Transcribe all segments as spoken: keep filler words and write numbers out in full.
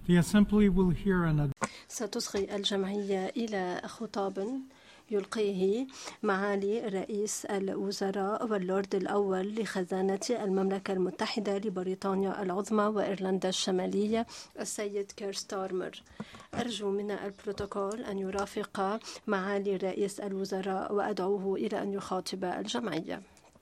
The Assembly will hear an... ستصغي الجمعية إلى خطاب يلقيه معالي رئيس الوزراء واللورد الأول لخزانة المملكة المتحدة لبريطانيا العظمى وإيرلندا الشمالية السيد كير ستارمر. أرجو من البروتوكول أن يرافق معالي رئيس الوزراء وأدعوه إلى أن يخاطب الجمعية.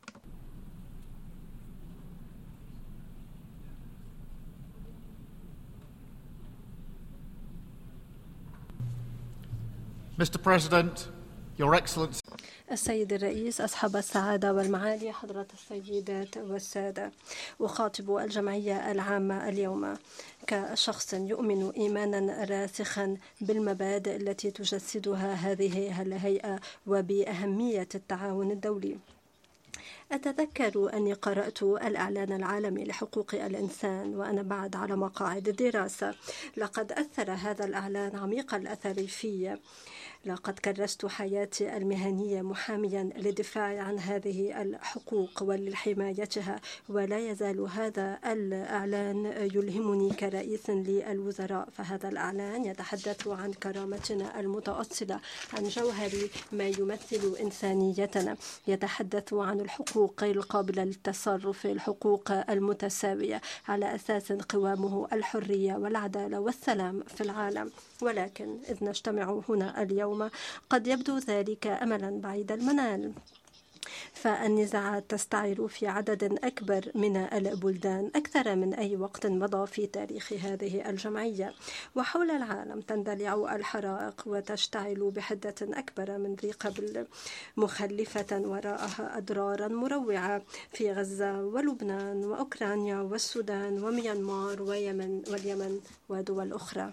Mister President, Your Excellency. السيد الرئيس، أصحاب السعادة والمعالي، حضرات السيدات والسادة، أخاطب الجمعية العامة اليوم كشخص يؤمن إيمانا راسخا بالمبادئ التي تجسدها هذه الهيئة وبأهمية التعاون الدولي. أتذكر أني قرأت الإعلان العالمي لحقوق الإنسان وأنا بعد على مقاعد الدراسة. لقد أثر هذا الإعلان عميق الأثر في. لقد كرست حياتي المهنية محاميا للدفاع عن هذه الحقوق ولحمايتها، ولا يزال هذا الإعلان يلهمني كرئيس للوزراء. فهذا الإعلان يتحدث عن كرامتنا المتأصلة، عن جوهر ما يمثل إنسانيتنا، يتحدث عن الحقوق القابلة للتصرف، الحقوق المتساوية على أساس قوامه الحرية والعدالة والسلام في العالم. ولكن إذ نجتمع هنا اليوم قد يبدو ذلك أملا بعيد المنال، فالنزاعات تستعر في عدد أكبر من البلدان أكثر من أي وقت مضى في تاريخ هذه الجمعية، وحول العالم تندلع الحرائق وتشتعل بحدة أكبر من ذي قبل، مخلفة وراءها أضرارا مروعة في غزة ولبنان وأوكرانيا والسودان وميانمار ويمن واليمن ودول أخرى.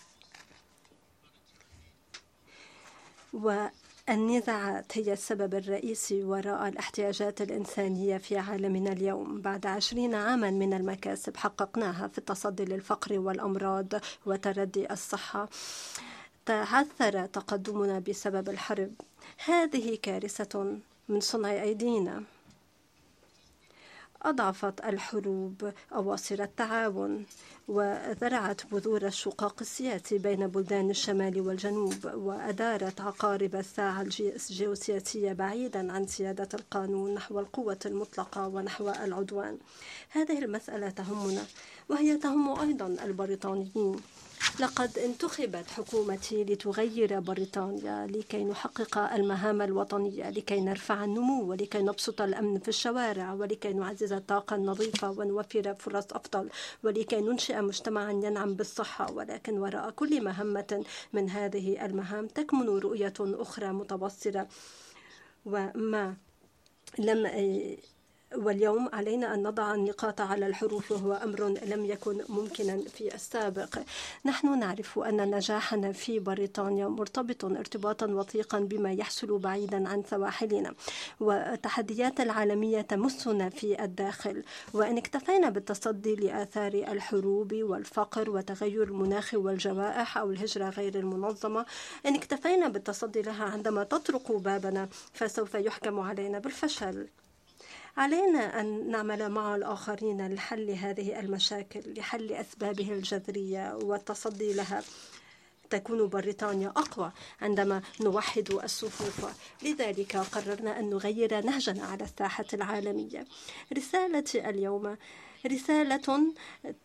والنزاعات هي السبب الرئيسي وراء الاحتياجات الإنسانية في عالمنا اليوم. بعد عشرين عاما من المكاسب حققناها في التصدي للفقر والأمراض وتردي الصحة، تعثر تقدمنا بسبب الحرب. هذه كارثة من صنع أيدينا. أضعفت الحروب أواصر التعاون وزرعت بذور الشقاق السياسي بين بلدان الشمال والجنوب، وأدارت عقارب الساعة الجيوسياسية بعيدا عن سيادة القانون نحو القوة المطلقة ونحو العدوان. هذه المسألة تهمنا وهي تهم أيضا البريطانيين. لقد انتخبت حكومتي لتغير بريطانيا لكي نحقق المهام الوطنية، لكي نرفع النمو ولكي نبسط الأمن في الشوارع ولكي نعزز الطاقة النظيفة ونوفر فرص أفضل ولكي ننشئ مجتمعا ينعم بالصحة. ولكن وراء كل مهمة من هذه المهام تكمن رؤية أخرى متبصرة وما لم واليوم علينا أن نضع النقاط على الحروف، وهو أمر لم يكن ممكنا في السابق. نحن نعرف أن نجاحنا في بريطانيا مرتبط ارتباطا وثيقا بما يحصل بعيدا عن سواحلنا، والتحديات العالمية تمسنا في الداخل. وإن اكتفينا بالتصدي لآثار الحروب والفقر وتغير المناخ والجوائح أو الهجرة غير المنظمة، إن اكتفينا بالتصدي لها عندما تطرق بابنا، فسوف يحكم علينا بالفشل. علينا أن نعمل مع الآخرين لحل هذه المشاكل، لحل أسبابها الجذرية والتصدي لها. تكون بريطانيا أقوى عندما نوحد الصفوف. لذلك قررنا أن نغير نهجنا على الساحة العالمية. رسالتي اليوم رسالة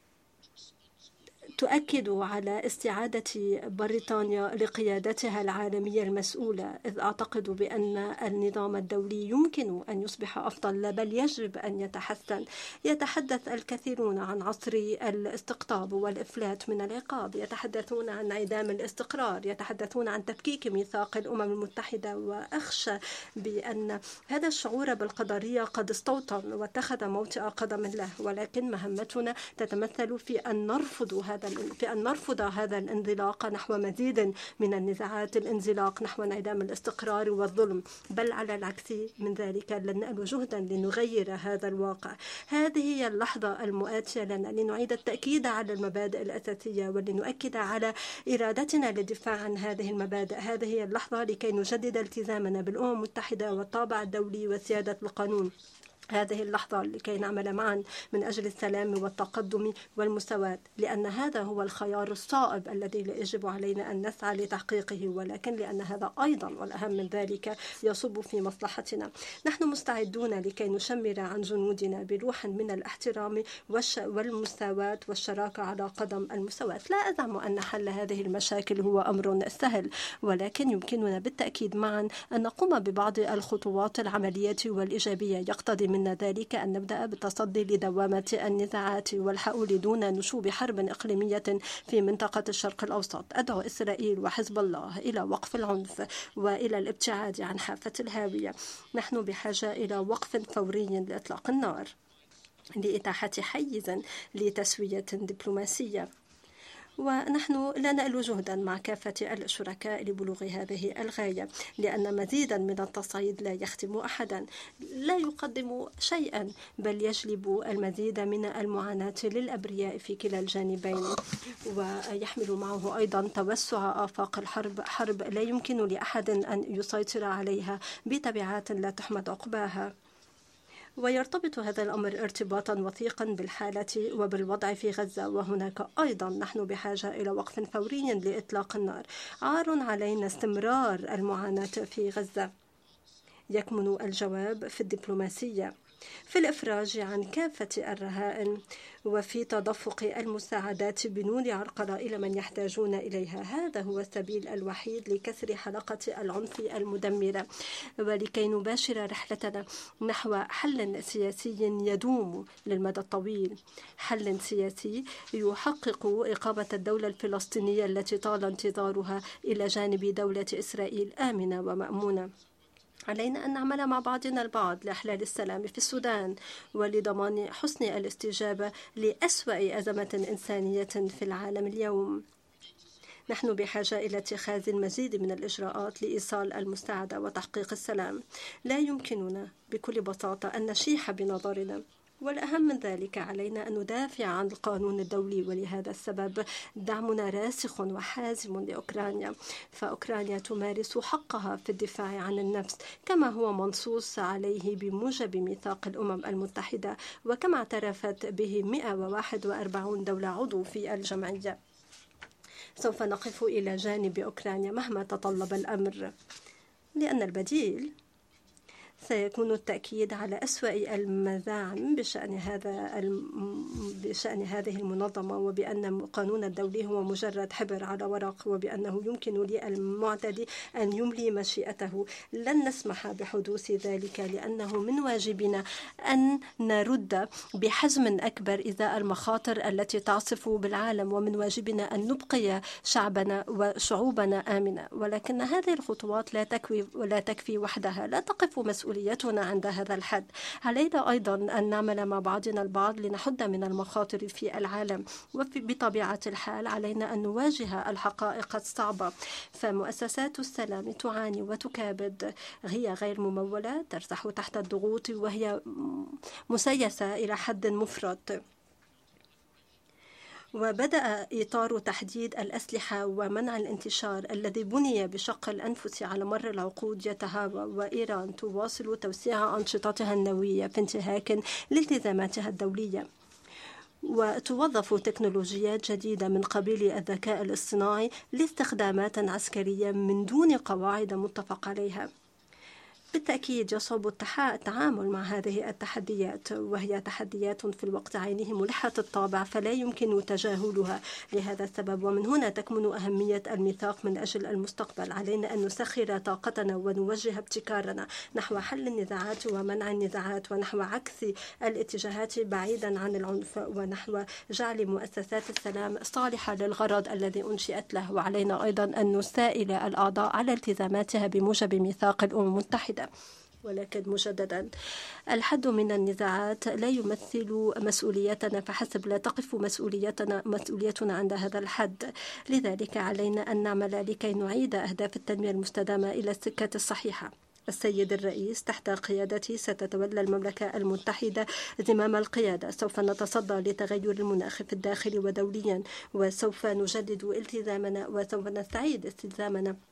تؤكد على استعادة بريطانيا لقيادتها العالمية المسؤولة، إذ أعتقد بأن النظام الدولي يمكن أن يصبح أفضل بل يجب أن يتحسن. يتحدث الكثيرون عن عصر الاستقطاب والإفلات من العقاب، يتحدثون عن انعدام الاستقرار، يتحدثون عن تفكيك ميثاق الأمم المتحدة، وأخشى بأن هذا الشعور بالقدرية قد استوطن واتخذ موطئ قدم له. ولكن مهمتنا تتمثل في أن نرفض هذا في أن نرفض هذا الانزلاق نحو مزيد من النزاعات، الانزلاق نحو انعدام الاستقرار والظلم، بل على العكس من ذلك لن نأل جهدا لنغير هذا الواقع. هذه هي اللحظة المؤاتية لنا لنعيد التأكيد على المبادئ الأساسية ولنؤكد على إرادتنا للدفاع عن هذه المبادئ. هذه هي اللحظة لكي نجدد التزامنا بالأمم المتحدة والطابع الدولي وسيادة القانون. هذه اللحظة لكي نعمل معا من أجل السلام والتقدم والمساواة، لأن هذا هو الخيار الصائب الذي يجب علينا أن نسعى لتحقيقه، ولكن لأن هذا أيضا والأهم من ذلك يصب في مصلحتنا. نحن مستعدون لكي نشمر عن جنودنا بروح من الاحترام والمساواة والشراكة على قدم المساواة. لا أزعم أن حل هذه المشاكل هو أمر سهل، ولكن يمكننا بالتأكيد معا أن نقوم ببعض الخطوات العملية والإيجابية. يقتضي منا ذلك أن نبدأ بالتصدي لدوامة النزاعات والحؤول دون نشوب حرب إقليمية في منطقة الشرق الأوسط. أدعو إسرائيل وحزب الله إلى وقف العنف وإلى الابتعاد عن حافة الهاوية. نحن بحاجة إلى وقف فوري لإطلاق النار، لإتاحة حيز لتسوية دبلوماسية، ونحن لا نألو جهدا مع كافة الشركاء لبلوغ هذه الغاية، لأن مزيدا من التصعيد لا يخدم أحدا، لا يقدم شيئا، بل يجلب المزيد من المعاناة للأبرياء في كلا الجانبين، ويحمل معه أيضا توسع آفاق الحرب، حرب لا يمكن لأحد أن يسيطر عليها بتبعات لا تحمد عقباها. ويرتبط هذا الأمر ارتباطا وثيقا بالحالة وبالوضع في غزة، وهناك أيضا نحن بحاجة إلى وقف فوري لإطلاق النار. عار علينا استمرار المعاناة في غزة. يكمن الجواب في الدبلوماسية، في الإفراج عن كافة الرهائن، وفي تدفق المساعدات بدون عرقلة إلى من يحتاجون إليها. هذا هو السبيل الوحيد لكسر حلقة العنف المدمرة، ولكي نباشر رحلتنا نحو حل سياسي يدوم للمدى الطويل، حل سياسي يحقق إقامة الدولة الفلسطينية التي طال انتظارها إلى جانب دولة إسرائيل آمنة ومأمونة. علينا أن نعمل مع بعضنا البعض لإحلال السلام في السودان ولضمان حسن الاستجابة لأسوأ أزمة إنسانية في العالم اليوم. نحن بحاجة إلى اتخاذ المزيد من الإجراءات لإيصال المساعدة وتحقيق السلام. لا يمكننا بكل بساطة أن نشيح بنظرنا، والأهم من ذلك علينا أن ندافع عن القانون الدولي، ولهذا السبب دعمنا راسخ وحازم لأوكرانيا، فأوكرانيا تمارس حقها في الدفاع عن النفس كما هو منصوص عليه بموجب ميثاق الأمم المتحدة، وكما اعترفت به مئة وواحد وأربعين دولة عضو في الجمعية. سوف نقف إلى جانب أوكرانيا مهما تطلب الأمر، لأن البديل سيكون التأكيد على أسوأ المزاعم بشأن هذا بشأن هذه المنظمة، وبأن القانون الدولي هو مجرد حبر على ورق، وبأنه يمكن للمعتدي أن يملي مشيئته. لن نسمح بحدوث ذلك، لأنه من واجبنا أن نرد بحزم أكبر إزاء المخاطر التي تعصف بالعالم، ومن واجبنا أن نبقي شعبنا وشعوبنا آمنة. ولكن هذه الخطوات لا تكفي ولا تكفي وحدها، لا تقف مسؤوليتنا عند هذا الحد. علينا أيضا أن نعمل مع بعضنا البعض لنحد من المخاطر في العالم، وبطبيعة الحال علينا أن نواجه الحقائق الصعبة، فمؤسسات السلام تعاني وتكابد، هي غير ممولة، ترتاح تحت الضغوط، وهي مسيسة إلى حد مفرط. وبدأ إطار تحديد الأسلحة ومنع الانتشار الذي بني بشق الأنفس على مر العقود يتهاوى، وإيران تواصل توسيع أنشطتها النووية في انتهاك لالتزاماتها الدولية، وتوظف تكنولوجيات جديدة من قبيل الذكاء الاصطناعي لاستخدامات عسكرية من دون قواعد متفق عليها. بالتأكيد يصعب التعامل مع هذه التحديات، وهي تحديات في الوقت عينه ملحة الطابع، فلا يمكن تجاهلها. لهذا السبب ومن هنا تكمن أهمية الميثاق من أجل المستقبل. علينا أن نسخر طاقتنا ونوجه ابتكارنا نحو حل النزاعات ومنع النزاعات، ونحو عكس الاتجاهات بعيدا عن العنف، ونحو جعل مؤسسات السلام صالحة للغرض الذي أنشئت له. وعلينا أيضا أن نسائل الأعضاء على التزاماتها بموجب ميثاق الأمم المتحدة. ولكن مجددا، الحد من النزاعات لا يمثل مسؤوليتنا فحسب، لا تقف مسؤوليتنا مسؤوليتنا عند هذا الحد. لذلك علينا أن نعمل لكي نعيد أهداف التنمية المستدامة إلى السكة الصحيحة. السيد الرئيس، تحت قيادتي ستتولى المملكة المتحدة زمام القيادة. سوف نتصدى لتغير المناخ في الداخل ودوليا، وسوف نجدد التزامنا، وسوف نستعيد التزامنا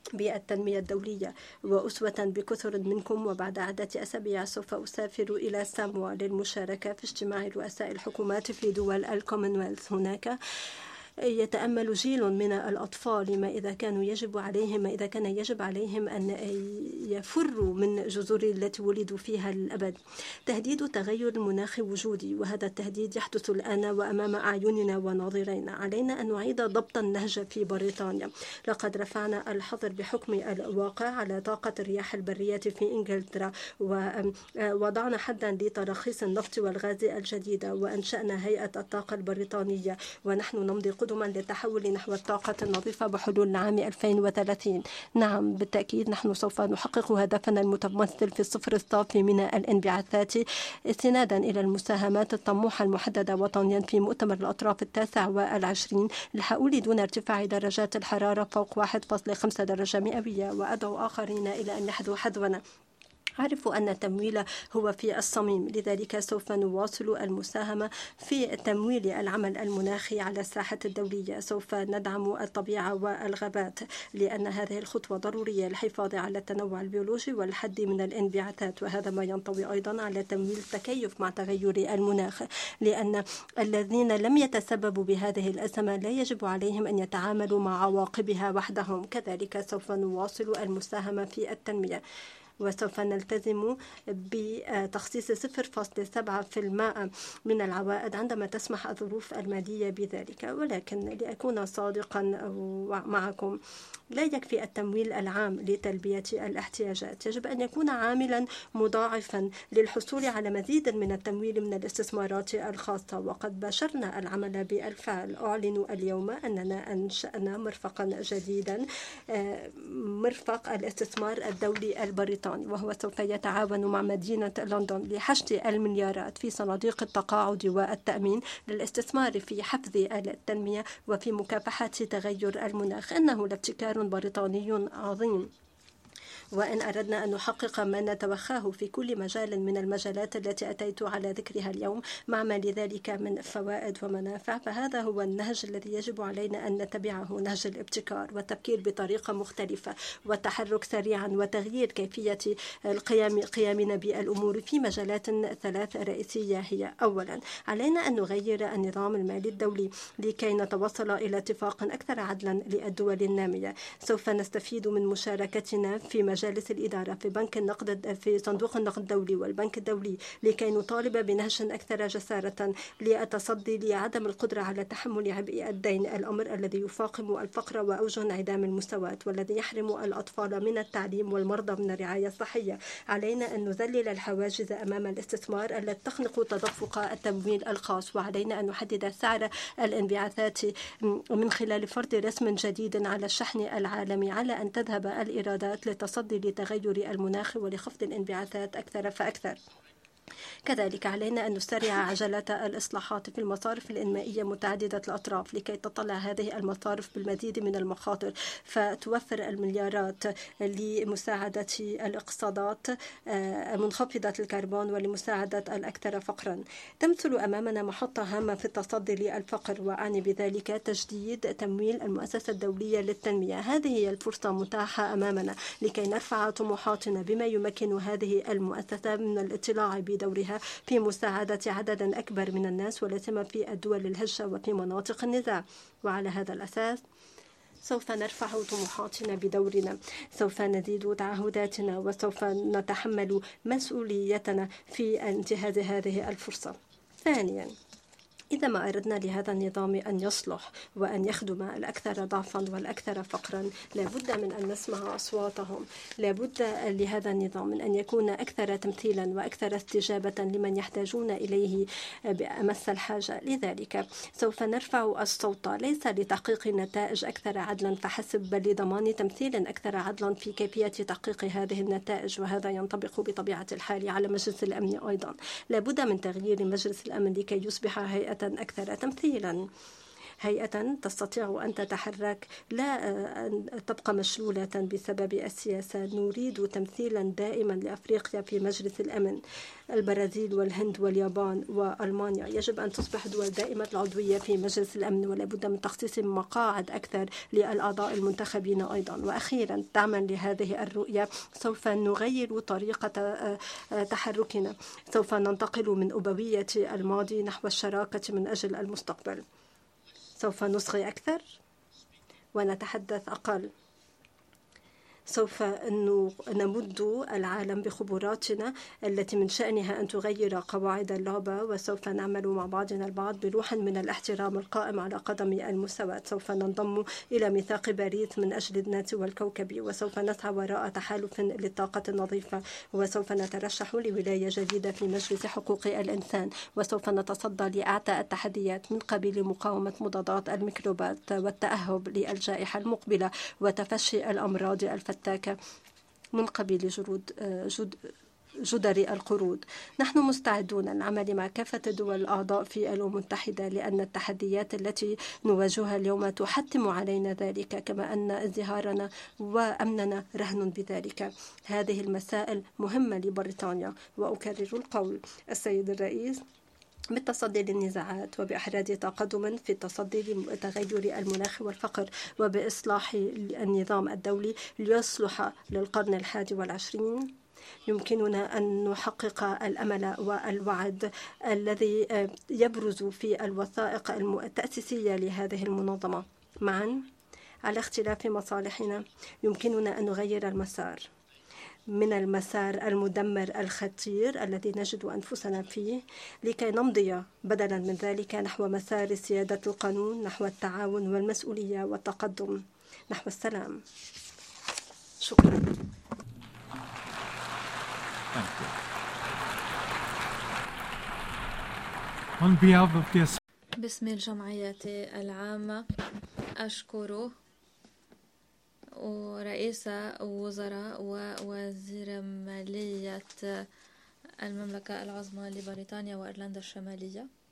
بالتنمية الدولية. وأسوة بكثر منكم وبعد عدة أسابيع سوف أسافر إلى ساموا للمشاركة في اجتماع رؤساء الحكومات في دول الكومنولث. هناك يتأمل جيل من الأطفال ما إذا كانوا يجب عليهم ما إذا كان يجب عليهم أن يفروا من جذور التي ولدوا فيها للأبد. تهديد تغير المناخ وجودي، وهذا التهديد يحدث الآن وأمام أعيننا وناظرينا. علينا أن نعيد ضبط النهج في بريطانيا. لقد رفعنا الحظر بحكم الواقع على طاقة الرياح البرية في إنجلترا، ووضعنا حدا لتراخيص النفط والغاز الجديدة، وأنشأنا هيئة الطاقة البريطانية، ونحن نمضي قدما للتحول نحو الطاقة النظيفة بحلول العام ألفين وثلاثين. نعم بالتأكيد نحن سوف نحقق هدفنا المتمثل في الصفر الصافي من الانبعاثات استنادا إلى المساهمات الطموحة المحددة وطنيا في مؤتمر الأطراف التاسع والعشرين لحول دون ارتفاع درجات الحرارة فوق واحد فاصلة خمسة درجة مئوية، وأدعو آخرين إلى أن يحذوا حذونا. أعرف أن التمويل هو في الصميم، لذلك سوف نواصل المساهمة في تمويل العمل المناخي على الساحة الدولية. سوف ندعم الطبيعة والغابات، لأن هذه الخطوة ضرورية للحفاظ على التنوع البيولوجي والحد من الانبعاثات، وهذا ما ينطوي أيضا على تمويل التكيف مع تغير المناخ، لأن الذين لم يتسببوا بهذه الأزمة لا يجب عليهم أن يتعاملوا مع عواقبها وحدهم. كذلك سوف نواصل المساهمة في التنمية، وسوف نلتزم بتخصيص صفر فاصلة سبعة بالمئة من العوائد عندما تسمح الظروف المالية بذلك. ولكن لأكون صادقا معكم، لا يكفي التمويل العام لتلبية الاحتياجات، يجب أن يكون عاملا مضاعفا للحصول على مزيد من التمويل من الاستثمارات الخاصة. وقد باشرنا العمل بالفعل. أعلن اليوم أننا أنشأنا مرفقا جديدا، مرفق الاستثمار الدولي البريطاني، وهو سوف يتعاون مع مدينة لندن لحشد المليارات في صناديق التقاعد والتأمين للاستثمار في حفز التنمية وفي مكافحة تغير المناخ. إنه لابتكار بريطاني عظيم، وإن أردنا أن نحقق ما نتوخاه في كل مجال من المجالات التي أتيت على ذكرها اليوم مع ما لذلك من فوائد ومنافع، فهذا هو النهج الذي يجب علينا أن نتبعه، نهج الابتكار والتفكير بطريقة مختلفة والتحرك سريعا وتغيير كيفية القيام قيامنا بالأمور في مجالات ثلاث رئيسية. هي أولا، علينا أن نغير النظام المالي الدولي لكي نتوصل إلى اتفاق أكثر عدلا للدول النامية. سوف نستفيد من مشاركتنا في مجالس الإدارة في بنك النقد في صندوق النقد الدولي والبنك الدولي لكي نطالب بنهج أكثر جسارة للتصدي لعدم القدرة على تحمل عبء الدين، الأمر الذي يفاقم الفقر وأوجه انعدام المساواة والذي يحرم الأطفال من التعليم والمرضى من الرعاية الصحية. علينا أن نذلل الحواجز أمام الاستثمار التي تخنق تدفق التمويل الخاص، وعلينا أن نحدد سعر الانبعاثات من خلال فرض رسم جديد على الشحن العالمي، على أن تذهب الإيرادات للتصدي لتغير المناخ ولخفض الانبعاثات أكثر فأكثر. كذلك علينا أن نسرع عجلة الإصلاحات في المصارف الإنمائية متعددة الأطراف لكي تطلع هذه المصارف بالمزيد من المخاطر فتوفر المليارات لمساعدة الاقتصادات منخفضة الكربون ولمساعدة الأكثر فقرا. تمثل أمامنا محطة هامة في التصدي للفقر، وأعني بذلك تجديد تمويل المؤسسة الدولية للتنمية. هذه هي الفرصة متاحة أمامنا لكي نرفع طموحاتنا بما يمكن هذه المؤسسة من الاطلاع بدورها في مساعدة عدد أكبر من الناس، ولا سيما في الدول الهشة وفي مناطق النزاع. وعلى هذا الأساس سوف نرفع طموحاتنا بدورنا، سوف نزيد تعهداتنا، وسوف نتحمل مسؤوليتنا في انتهاز هذه الفرصة. ثانيا، إذا ما أردنا لهذا النظام أن يصلح وأن يخدم الأكثر ضعفا والأكثر فقرا، لابد من أن نسمع أصواتهم. لابد لهذا النظام من أن يكون أكثر تمثيلا وأكثر استجابة لمن يحتاجون إليه بأمس الحاجة. لذلك سوف نرفع الصوت ليس لتحقيق نتائج أكثر عدلا فحسب، بل لضمان تمثيل أكثر عدلا في كيفية تحقيق هذه النتائج، وهذا ينطبق بطبيعة الحال على مجلس الأمن أيضا. لابد من تغيير مجلس الأمن لكي يصبح هيئة أكثر تمثيلا. هيئة تستطيع أن تتحرك، لا أن تبقى مشلولة بسبب السياسة. نريد تمثيلا دائما لأفريقيا في مجلس الأمن. البرازيل والهند واليابان وألمانيا يجب أن تصبح دول دائمة العضوية في مجلس الأمن، ولا بد من تخصيص مقاعد أكثر للأعضاء المنتخبين أيضا. وأخيرا، دعما لهذه الرؤية سوف نغير طريقة تحركنا، سوف ننتقل من أبوية الماضي نحو الشراكة من أجل المستقبل. سوف نصغي أكثر ونتحدث أقل. سوف نمد العالم بخبراتنا التي من شأنها أن تغير قواعد اللعبة، وسوف نعمل مع بعضنا البعض بروح من الاحترام القائم على قدم المساواة. سوف ننضم إلى ميثاق باريس من أجل الناس والكوكب، وسوف نسعى وراء تحالف للطاقة النظيفة، وسوف نترشح لولاية جديدة في مجلس حقوق الإنسان، وسوف نتصدى لأعتى التحديات من قبيل مقاومة مضادات الميكروبات والتأهب للجائحة المقبلة وتفشي الأمراض الفتاة من قبيل جرود جد جدر القرود. نحن مستعدون للعمل مع كافة الدول الأعضاء في الأمم المتحدة، لأن التحديات التي نواجهها اليوم تحتم علينا ذلك، كما أن ازدهارنا وأمننا رهن بذلك. هذه المسائل مهمة لبريطانيا، وأكرر القول السيد الرئيس بالتصدي للنزاعات وبإحراز تقدم في التصدي لتغير المناخ والفقر وبإصلاح النظام الدولي ليصلح للقرن الحادي والعشرين. يمكننا أن نحقق الأمل والوعد الذي يبرز في الوثائق التأسيسية لهذه المنظمة. معا على اختلاف مصالحنا يمكننا أن نغير المسار من المسار المدمر الخطير الذي نجد أنفسنا فيه، لكي نمضي بدلا من ذلك نحو مسار سيادة القانون، نحو التعاون والمسؤولية والتقدم، نحو السلام. شكرا. باسم الجمعية العامة أشكر ورئيس وزراء ووزير مالية المملكة العظمى لبريطانيا وإيرلندا الشمالية